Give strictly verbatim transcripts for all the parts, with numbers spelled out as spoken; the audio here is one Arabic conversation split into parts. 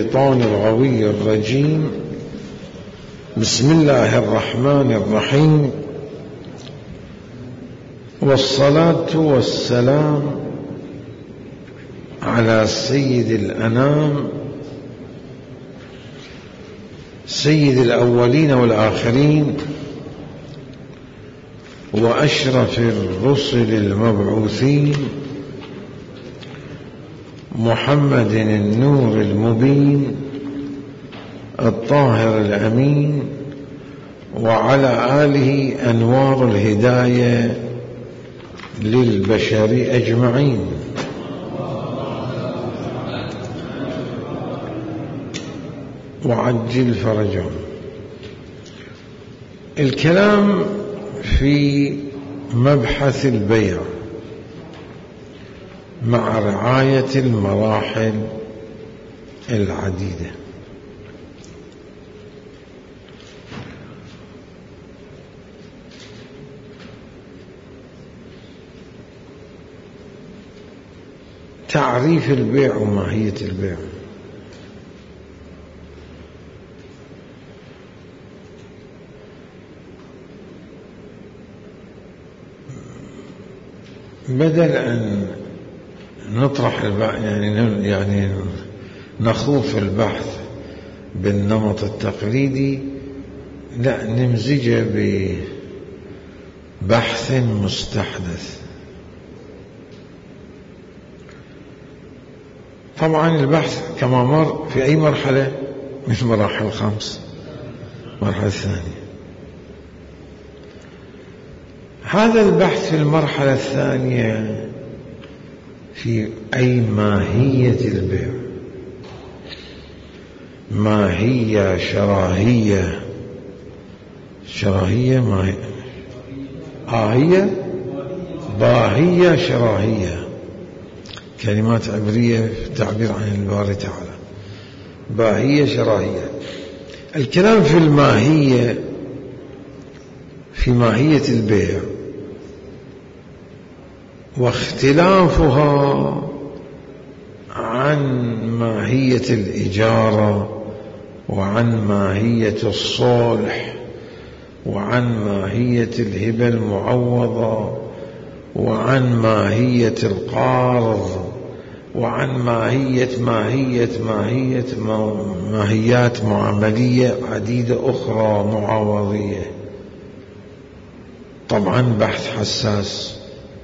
الشيطان الغوي الرجيم. بسم الله الرحمن الرحيم، والصلاة والسلام على سيد الأنام سيد الأولين والآخرين وأشرف الرسل المبعوثين محمد النور المبين الطاهر الأمين، وعلى آله أنوار الهداية للبشر أجمعين. وعجل فرجهم. الكلام في مبحث البيع مع رعاية المراحل العديدة. تعريف البيع وماهية البيع. بدل أن نطرح البحث يعني يعني نخوض في البحث بالنمط التقليدي، لا، نمزجه ببحث مستحدث. طبعا البحث كما مر في أي مرحلة من المراحل الخمس، المرحلة الثانية. هذا البحث في المرحلة الثانية في أي ماهية البيع، ماهية شراهية شراهية ماهية آهية باهية شراهية، كلمات عبرية في التعبير عن الباري تعالى. باهية شراهية. الكلام في الماهية، في ماهية البيع واختلافها عن ماهية الإجارة، وعن ماهية الصلح، وعن ماهية الهبة المعوضة، وعن ماهية القرض، وعن ماهية ماهية ماهية ماهيات معاملية عديدة أخرى معاوضية. طبعا بحث حساس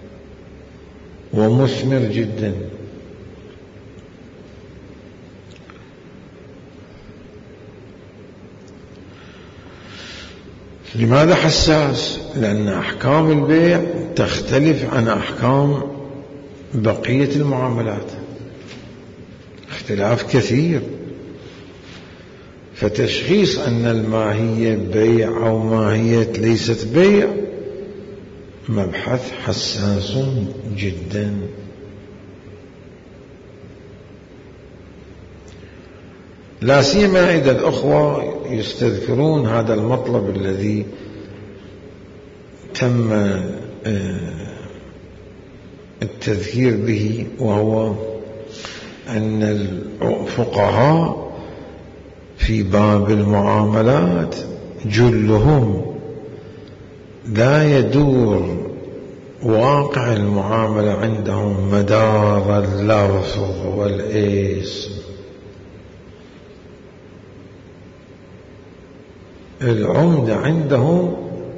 ومثمر جدا. لماذا حساس؟ لأن أحكام البيع تختلف عن أحكام بقية المعاملات، اختلاف كثير. فتشخيص أن الماهية بيع أو ماهية ليست بيع مبحث حساس جدا. لا سيما إذا الأخوة يستذكرون هذا المطلب الذي تم التذكير به، وهو أن الفقهاء في باب المعاملات جلهم لا يدور واقع المعاملة عندهم مدار اللفظ والاسم. العمدة عندهم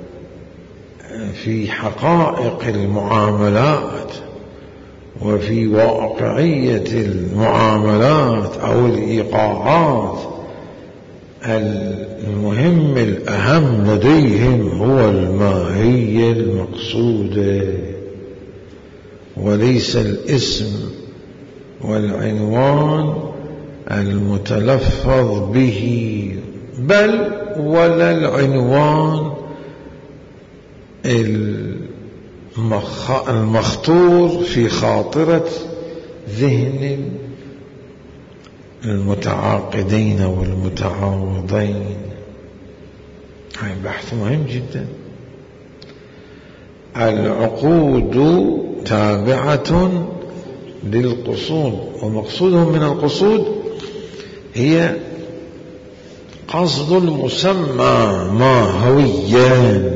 في حقائق المعاملات وفي واقعية المعاملات أو الإيقاعات. المهم الأهم لديهم هو الماهية المقصودة، وليس الاسم والعنوان المتلفظ به، بل ولا العنوان المخطور في خاطرة ذهن المتعاقدين والمتعاوضين. هذا بحث مهم جدا. العقود تابعة للقصود، ومقصودهم من القصود هي قصد المسمى ماهويا،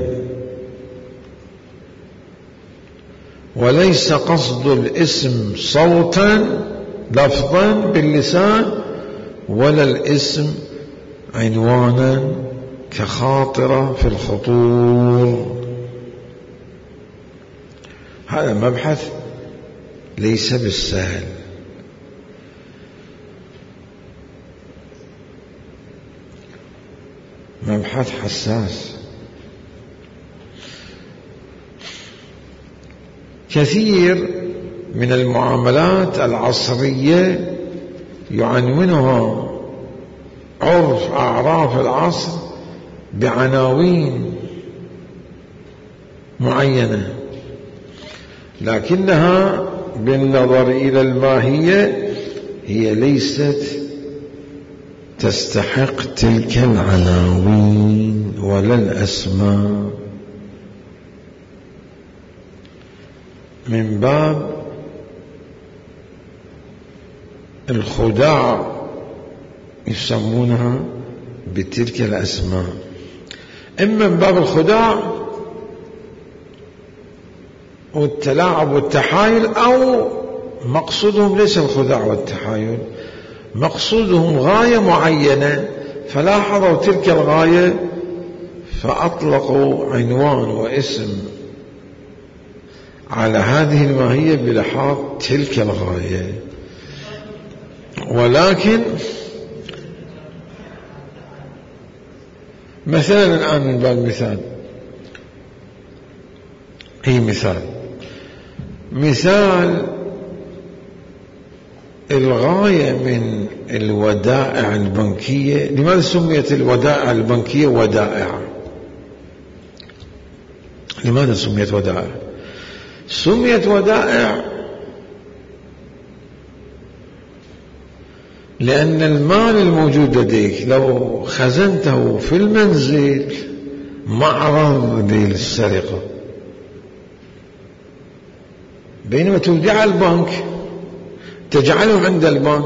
وليس قصد الاسم صوتا لفظا باللسان، ولا الاسم عنوانا كخاطرة في الخطور. هذا مبحث ليس بالسهل. مبحث حساس. كثير من المعاملات العصرية يعنونها عرف أعراف العصر بعناوين معينة، لكنها بالنظر إلى الماهية هي ليست تستحق تلك العناوين ولا الأسماء، من باب الخداع يسمونها بتلك الأسماء، إما من باب الخداع والتلاعب والتحايل، أو مقصودهم ليس الخداع والتحايل، مقصودهم غاية معينة فلاحظوا تلك الغاية فأطلقوا عنوان واسم على هذه الماهية بلحاظ تلك الغاية. ولكن مثلا الآن من باب المثال، هي مثال مثال الغاية من الودائع البنكية. لماذا سميت الودائع البنكية ودائع؟ لماذا سميت ودائع؟ سميت ودائع لأن المال الموجود لديك لو خزنته في المنزل معرض للسرقة، بينما تودع البنك تجعله عند البنك،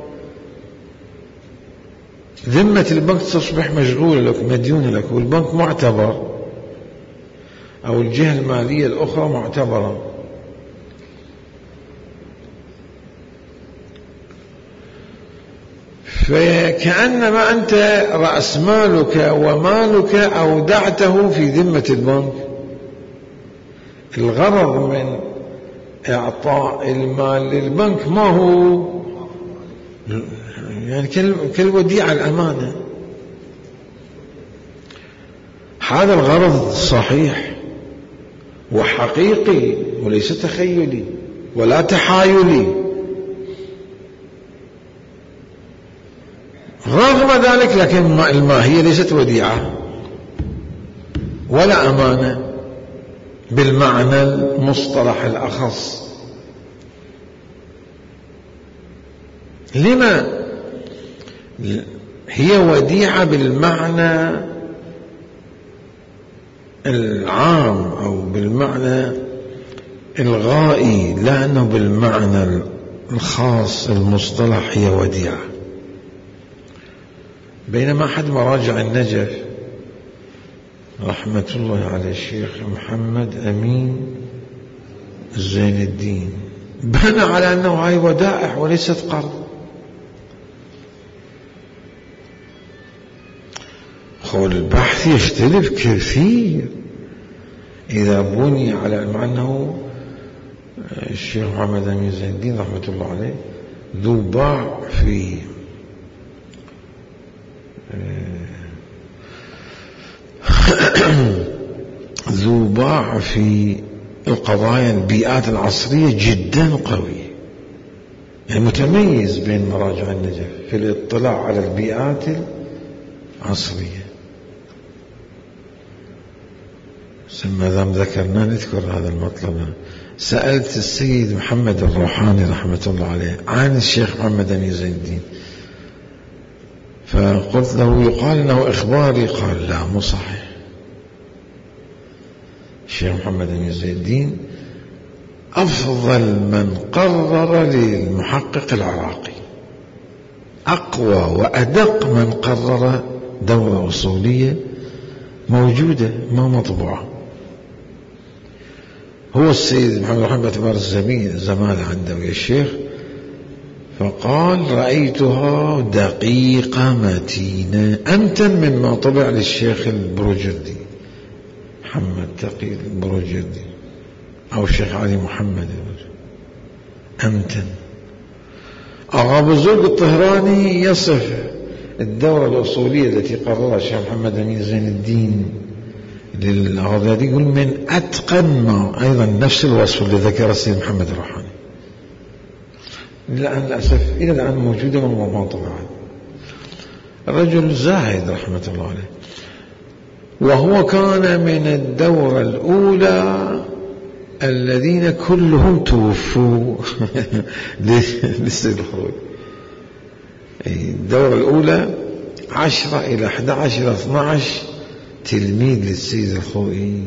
ذمة البنك تصبح مشغولة لك مديونة لك، والبنك معتبر أو الجهة المالية الأخرى معتبرة. فكأنما أنت رأس مالك ومالك أودعته في ذمة البنك. الغرض من إعطاء المال للبنك ما هو يعني كالوديعة الأمانة، هذا الغرض صحيح وحقيقي وليس تخيلي ولا تحايلي. رغم ذلك لكن الماهية ليست وديعة ولا أمانة بالمعنى المصطلح الأخص. لما هي وديعة بالمعنى العام أو بالمعنى الغائي، لا أنه بالمعنى الخاص المصطلح هي وديعة. بينما أحد مراجع النجف رحمة الله على الشيخ محمد أمين زين الدين بنى على أنه هاي ودائع وليست قرض. خول البحث يختلف كثير إذا بني على، مع أنه الشيخ محمد أمين زين الدين رحمة الله عليه ذو باع في ذو باع في القضايا البيئات العصرية جدا قوي، يعني متميز بين مراجع النجف في الاطلاع على البيئات العصرية. ما دام ذكرنا نذكر هذا المطلب. سألت السيد محمد الروحاني رحمة الله عليه عن الشيخ محمد أمين زين الدين، فقلت له يقال أنه إخباري، قال لا مو صحيح. الشيخ محمد أمين زين الدين أفضل من قرر للمحقق العراقي، أقوى وأدق من قرر دورة أصولية موجودة ما مطبوعة. هو السيد محمد رحمة اعتبار الزميل زمان عنده ويا الشيخ، فقال رأيتها دقيقة متينة أمتن مما طبع للشيخ البروجردي محمد تقي البروجردي أو الشيخ علي محمد أمتن. أغا بزرق الطهراني يصف الدورة الأصولية التي قررها الشيخ محمد أمين زين الدين للأغاضي يقول من أتقن ما أيضا نفس الوصف اللي ذكر السيد محمد الروحاني. الآن للأسف إلى الآن موجودة وما طبعا. الرجل زاهد رحمة الله عليه، وهو كان من الدورة الأولى الذين كلهم توفوا للسيد الخوئي. الدورة الأولى عشرة إلى أحد عشر إلى اثنى عشر تلميذ للسيد الخوئي،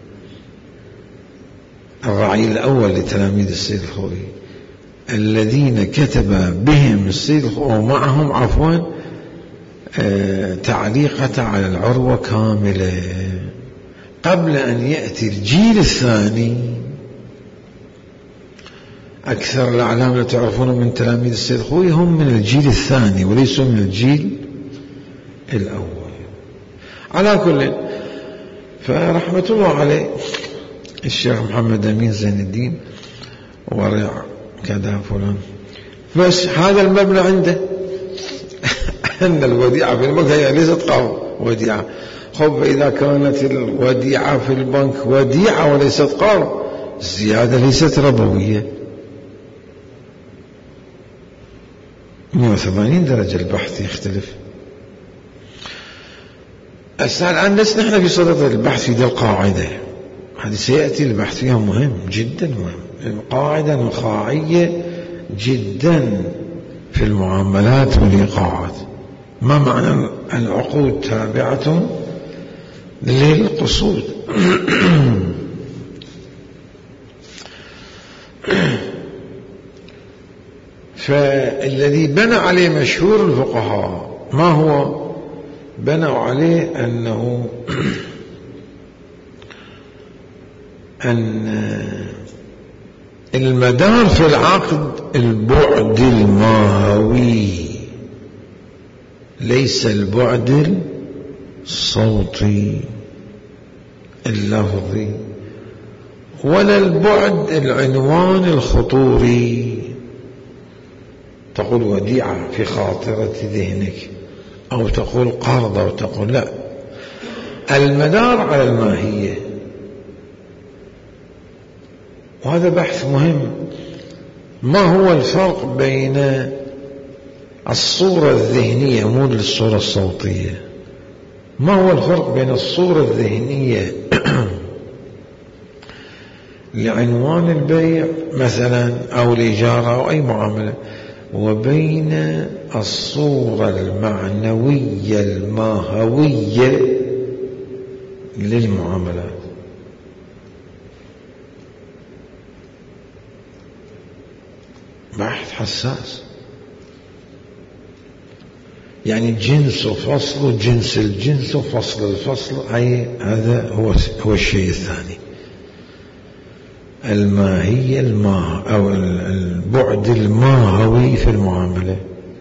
الرعيل الأول لتلاميذ السيد الخوئي الذين كتب بهم السيد الخوئي ومعهم عفوا آه تعليقة على العروة كاملة قبل أن يأتي الجيل الثاني. أكثر الأعلام التي تعرفون من تلاميذ السيد الخوئي هم من الجيل الثاني وليسوا من الجيل الأول. على كل، فرحمة الله عليه الشيخ محمد أمين زين الدين ورع كذا فلان، بس هذا المبنى عنده أن الوديعة في البنك هي ليست قام وديعة. خب إذا كانت الوديعة في البنك وديعة وليست قام، الزيادة ليست ربوية. مئة وثمانين درجة البحث يختلف. الآن لسنا نحن في صدد البحث في ذي القاعدة، هذه سيأتي البحث فيها مهم جدا مهم. القاعدة نخاعية جدا في المعاملات والإيقاعات. ما معنى العقود تابعة للقصود؟ فالذي بنى عليه مشهور الفقهاء ما هو؟ بنوا عليه أنه أن المدار في العقد البعد الماوي ليس البعد الصوتي اللفظي ولا البعد العنوان الخطوري. تقول وديعة في خاطرة ذهنك أو تقول قرض أو تقول لا، المدار على الماهية. وهذا بحث مهم. ما هو الفرق بين الصورة الذهنية مو الصورة الصوتية؟ ما هو الفرق بين الصورة الذهنية لعنوان البيع مثلا أو الإجارة أو أي معاملة وبين الصورة المعنوية الماهوية للمعاملات؟ بحث حساس. يعني جنس وفصل، جنس الجنس وفصل الفصل، أي هذا هو هو الشيء الثاني. الماهية الماه أو البعد الماهوي في المعاملة.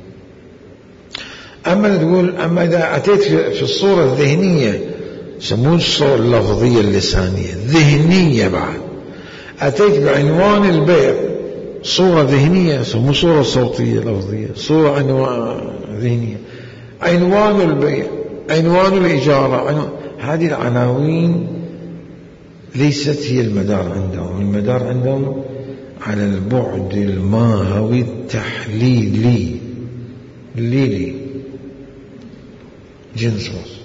أما تقول أما إذا أتيت في الصورة الذهنية يسمون الصورة اللفظية اللسانية ذهنية، بعد أتيت بعنوان البيع صورة ذهنية يسمون صورة صوتية لفظية، صورة عنوان ذهنية. عنوان البيع، عنوان الإجارة، عنوان هذه العناوين ليست هي المدار عندهم. المدار عندهم على البعد الماهوي التحليلي الليلي جنس وصف.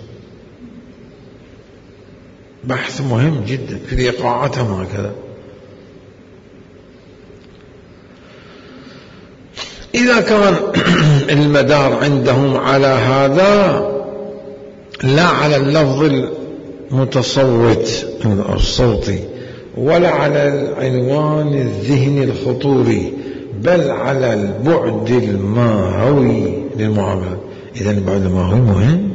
بحث مهم جدا في الإيقاعات هكذا. إذا كان المدار عندهم على هذا لا على اللفظ المتصوت الصوتي ولا على العنوان الذهني الخطوري، بل على البعد الماهوي للمعاملات. إذن البعد الماهوي مهم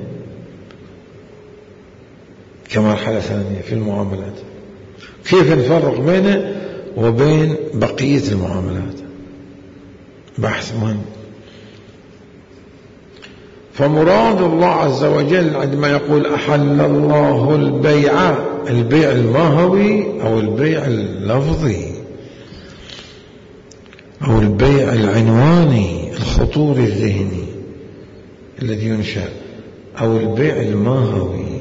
كمرحلة ثانية في المعاملات. كيف نفرق بينه وبين بقية المعاملات؟ بحث مهم. فمراد الله عز وجل عندما يقول أحل الله البيع، البيع الماهوي أو البيع اللفظي أو البيع العنواني الخطور الذهني الذي ينشأ، أو البيع الماهوي.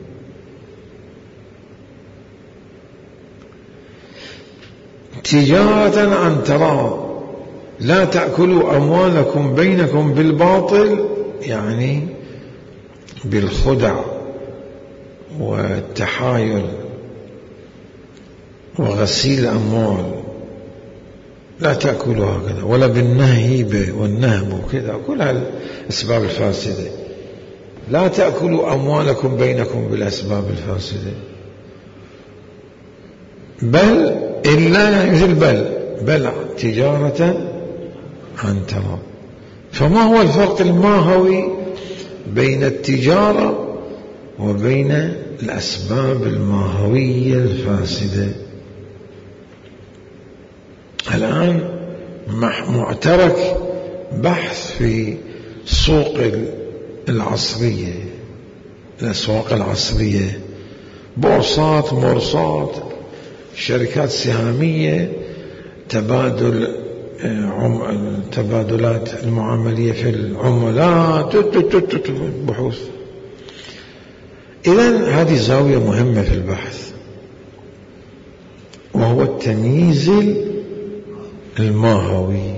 تجارة عن تراض، لا تأكلوا أموالكم بينكم بالباطل، يعني بالخدع والتحايل وغسيل الأموال، لا تأكلوا هكذا، ولا بالنهيب والنهب وكذا، كل الأسباب الفاسدة. لا تأكلوا أموالكم بينكم بالأسباب الفاسدة، بل إلا مثل بل بل تجارة عن تراض. فما هو الفرق الماهوي بين التجارة وبين الأسباب الماهوية الفاسدة؟ الآن معترك بحث في السوق العصرية، الأسواق العصرية، بورصات، مرصات، شركات سهامية، تبادل التبادلات المعاملية في العملات، بحوث. إذن هذه زاوية مهمة في البحث، وهو التمييز الماهوي.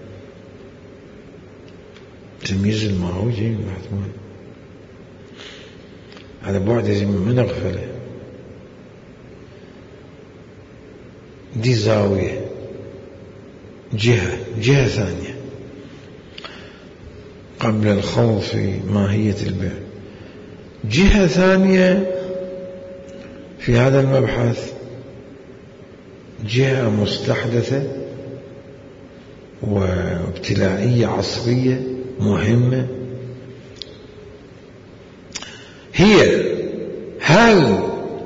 التمييز الماهوي جاي من بحث مهم. هذا بعد يجب من نغفله. دي زاوية، جهة جهة ثانية قبل الخوض في ماهية البيع. جهة ثانية في هذا المبحث، جهة مستحدثة وابتلاعية عصرية مهمة، هي هل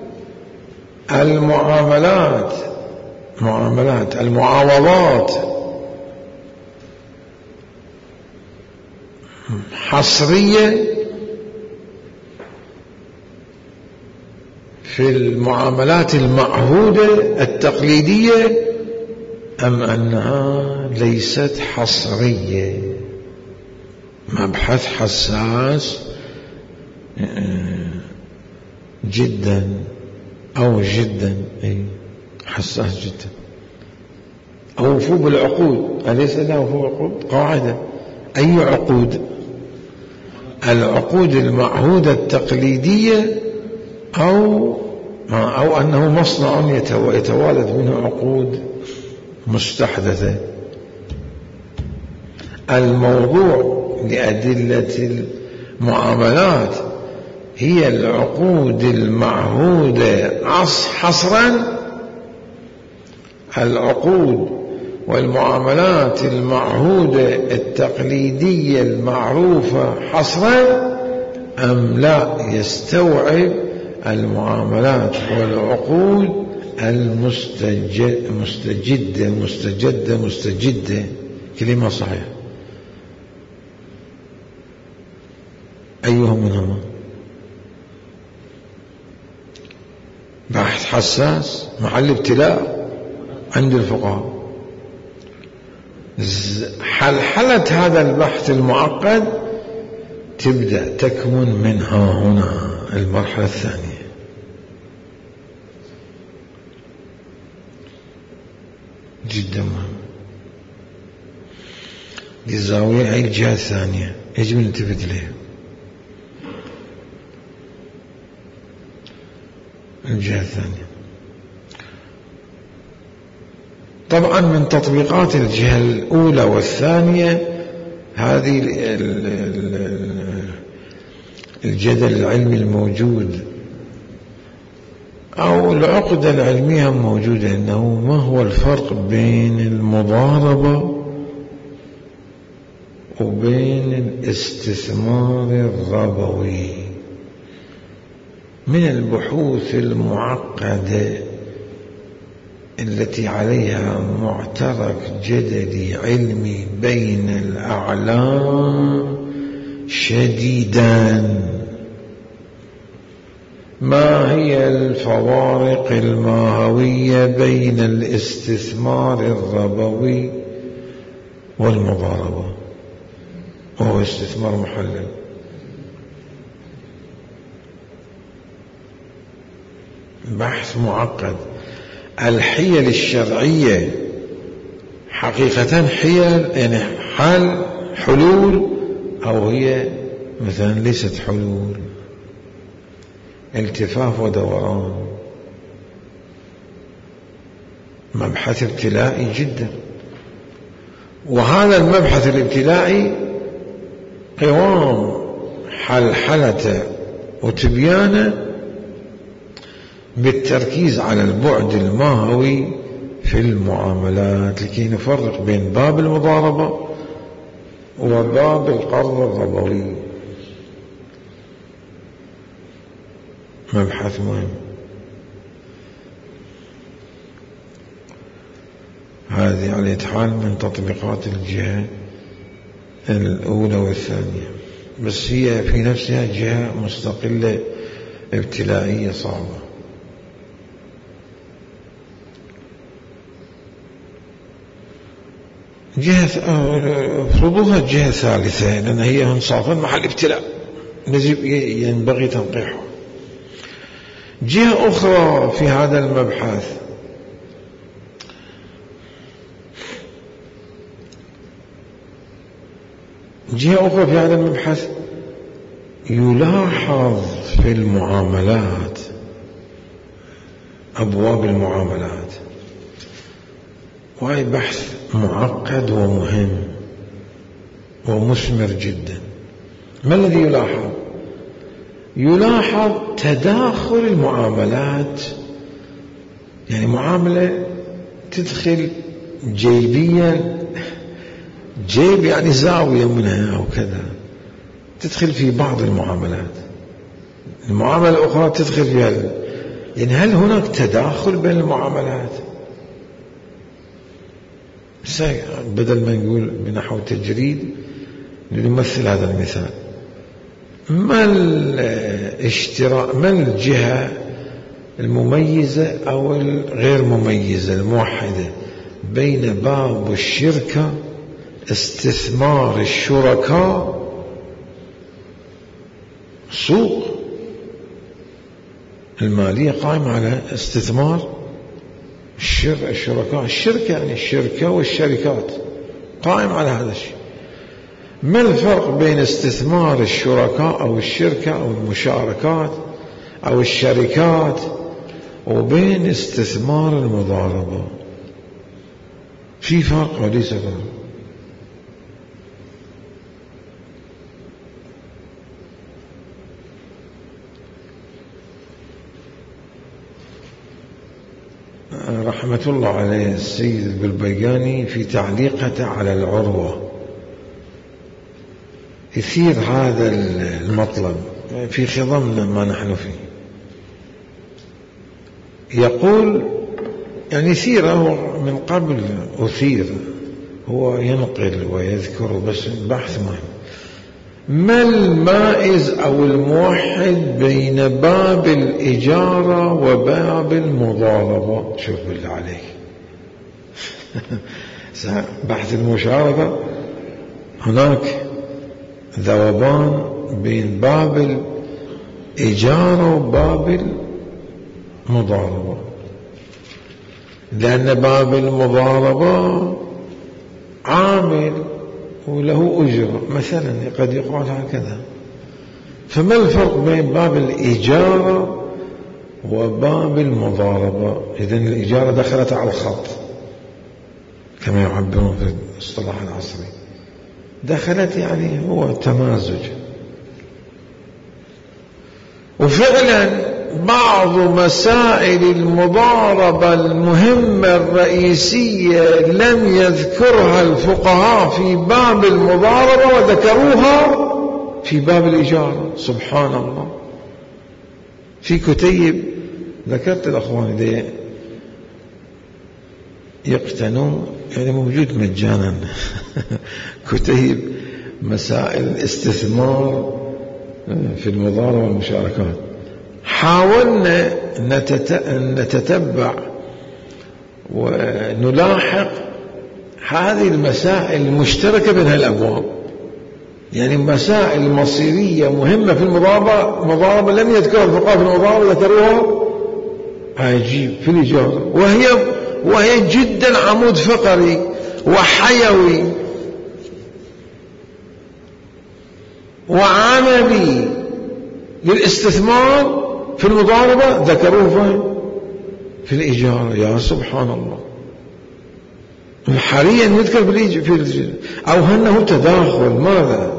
المعاملات معاملات المعاوضات حصرية في المعاملات المعهودة التقليدية، أم أنها ليست حصرية؟ مبحث حساس جدا، أو جدا أي حساس جدا. أوفوا بالعقود، أليس لا أوفوا بالعقود قاعدة؟ أي عقود؟ العقود المعهودة التقليدية، أو أو أنه مصنع يتوالد منه عقود مستحدثة. الموضوع لأدلة المعاملات هي العقود المعهودة حصرا، العقود والمعاملات المعهودة التقليدية المعروفة حصرا، أم لا يستوعب المعاملات والعقود المستجدة مستجدة مستجدة مستجدة كلمة صحيحة؟ أيهم منهما؟ بحث حساس محل ابتلاء عند الفقهاء. حلحلة هذا البحث المعقد تبدأ تكمن منها هنا المرحلة الثانية. جدا مهم. دي الزاوية، هي الجهة الثانية يجب أن نلتفت إليها. الجهة الثانية طبعا من تطبيقات الجهة الأولى والثانية هذه الجدل العلمي الموجود أو العقدة العلمية موجودة، أنه ما هو الفرق بين المضاربة وبين الاستثمار الربوي من البحوث المعقدة التي عليها معترك جدلي علمي بين الأعلام شديدا. ما هي الفوارق الماهوية بين الاستثمار الربوي والمضاربة، وهو استثمار محلل؟ بحث معقد. الحيل الشرعية حقيقة حيل يعني حل حلول، أو هي مثلا ليست حلول، التفاف ودوران. مبحث ابتلائي جدا، وهذا المبحث الابتلائي قوام حلحلة وتبيانه بالتركيز على البعد الماهوي في المعاملات، لكي نفرق بين باب المضاربة وباب القرض الربوي. مبحث مهم. هذه على حال من تطبيقات الجهة الأولى والثانية، بس هي في نفسها جهة مستقلة ابتلائية صعبة. جهة فرضوها جهة ثالثة، لأن هي انصافا محل ابتلاء ينبغي تنقيحها. جهة أخرى في هذا المبحث جهة أخرى في هذا المبحث يلاحظ في المعاملات، أبواب المعاملات، وهي بحث معقد ومهم ومثمر جدا. ما الذي يلاحظ؟ يلاحظ تداخل المعاملات، يعني معاملة تدخل جيبيا، جيب يعني زاوية منها أو كذا، تدخل في بعض المعاملات، المعاملة الأخرى تدخل فيها. يعني هل هناك تداخل بين المعاملات؟ بدل ما نقول بنحو تجريد نمثل هذا المثال. ما الاشتراك، ما الجهة المميزة أو الغير مميزة الموحدة بين باب الشركة استثمار الشركاء سوق المالية قائمة على استثمار الشركاء، الشركة يعني الشركة والشركات قائم على هذا الشيء. ما الفرق بين استثمار الشركاء أو الشركة أو المشاركات أو الشركات وبين استثمار المضاربة؟ في فرق وليس فرق. رحمة الله عليه السيد البلبيقاني في تعليقته على العروة يثير هذا المطلب في خضمنا ما نحن فيه. يقول يعني يثيره من قبل أثير، هو ينقل ويذكر بس بحث مهم. ما المائز أو الموحد بين باب الإجارة وباب المضاربة؟ شوف بالله عليك بحث المشاركة هناك ذوبان بين باب الإجارة وباب المضاربة، لأن باب المضاربة عامل وله أجرة مثلا، قد يقال هكذا. فما الفرق بين باب الإجارة وباب المضاربة؟ إذن الإجارة دخلت على الخط كما يعبرون في الاصطلاح العصري، دخلت يعني هو تمازج. وفعلا بعض مسائل المضاربة المهمة الرئيسية لم يذكرها الفقهاء في باب المضاربة وذكروها في باب الإجارة. سبحان الله. في كتيب ذكرت الأخوان دي يقتنون، يعني موجود مجانا كتيب مسائل الاستثمار في المضاربة والمشاركات. حاولنا نتتبع ونلاحق هذه المسائل المشتركة بين هالأبواب، يعني مسائل مصيرية مهمة في المضاربة مضاربة لم يذكرها الفقهاء في المضاربة ذكروها عجيب في الإجارة، وهي وهي جدا عمود فقري وحيوي وعملي للاستثمار في المضاربة، ذكروه فين؟ في الإجارة. يا سبحان الله. حاليا يذكر في الإجارة أو أنه تداخل. ماذا؟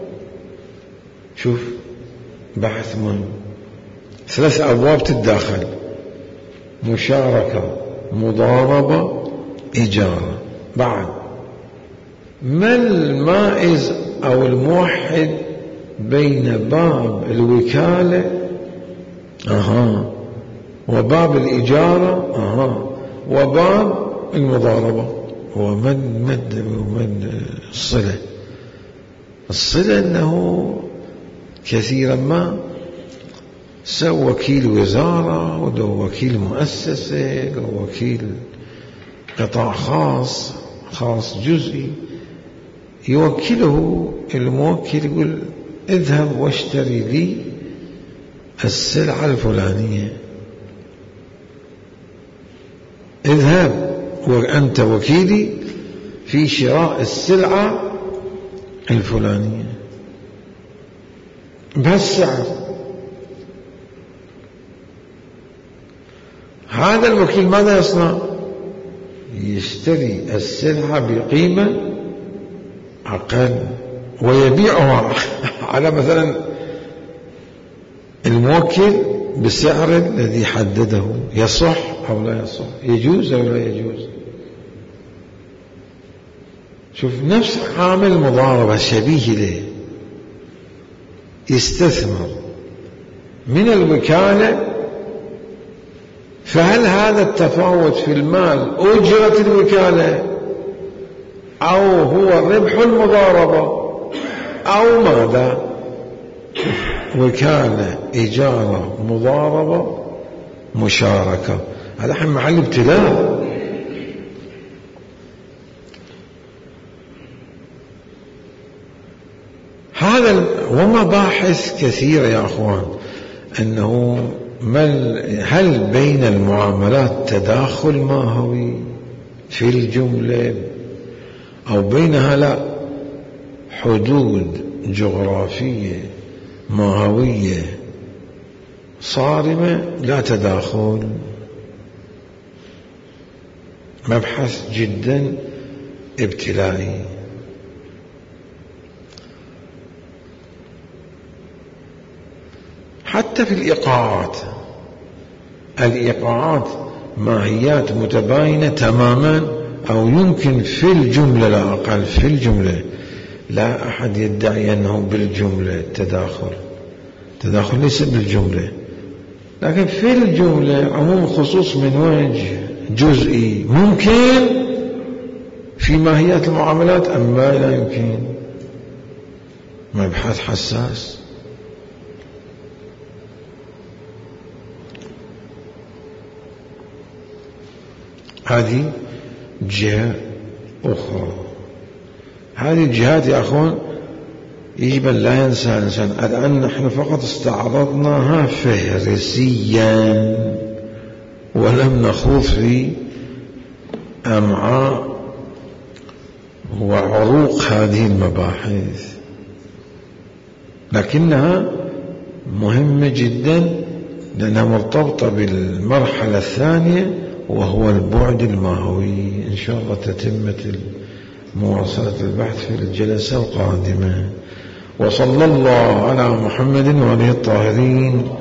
شوف بحث مهم، ثلاث أبواب تتداخل: مشاركة، مضاربة، إجارة. بعد ما المائز أو الموحد بين باب الوكالة أها وباب الإجارة أها وباب المضاربة؟ ومن مد ومن الصلة؟ الصلة أنه كثيرا ما سوى وكيل وزارة ولو وكيل مؤسسة لو وكيل قطاع خاص خاص جزئي، يوكله الموكل يقول اذهب واشتري لي السلعة الفلانية، اذهب وأنت وكيلي في شراء السلعة الفلانية بهالسعر. هذا الوكيل ماذا يصنع؟ يشتري السلعة بقيمة أقل ويبيعها على مثلا الموكل بالسعر الذي حدده. يصح أو لا يصح؟ يجوز أو لا يجوز؟ شوف نفس عامل مضاربة شبيه له، يستثمر من الوكالة. فهل هذا التفاوت في المال أجرة الوكالة أو هو ربح المضاربة أو ماذا؟ وكالة، إجارة، مضاربة، مشاركة. هذا حين محل ابتلاء. هذا ومباحث كثيرة يا أخوان، أنه هل بين المعاملات تداخل ماهوي في الجملة أو بينها لا حدود جغرافية ماهوية صارمة لا تداخل. مبحث جدا ابتلائي. حتى في الإيقاعات، الإيقاعات ماهيات متباينة تماما، أو يمكن في الجملة لا أقل في الجملة لا أحد يدعي أنه بالجملة تداخل. تداخل ليس بالجملة، لكن في الجملة عموم خصوص من وجه جزئي ممكن في ماهيات المعاملات أم لا يمكن. مبحث حساس. هذه جهة أخرى. هذه الجهات يا أخوان يجب أن لا ينسى الإنسان الآن نحن فقط استعرضناها فهرسيا ولم نخوض في أمعاء وعروق هذه المباحث، لكنها مهمة جدا لأنها مرتبطة بالمرحلة الثانية وهو البعد الماهوي. إن شاء الله تتمة مواصلة البحث في الجلسة القادمة. وصلى الله على محمد وعلى الطاهرين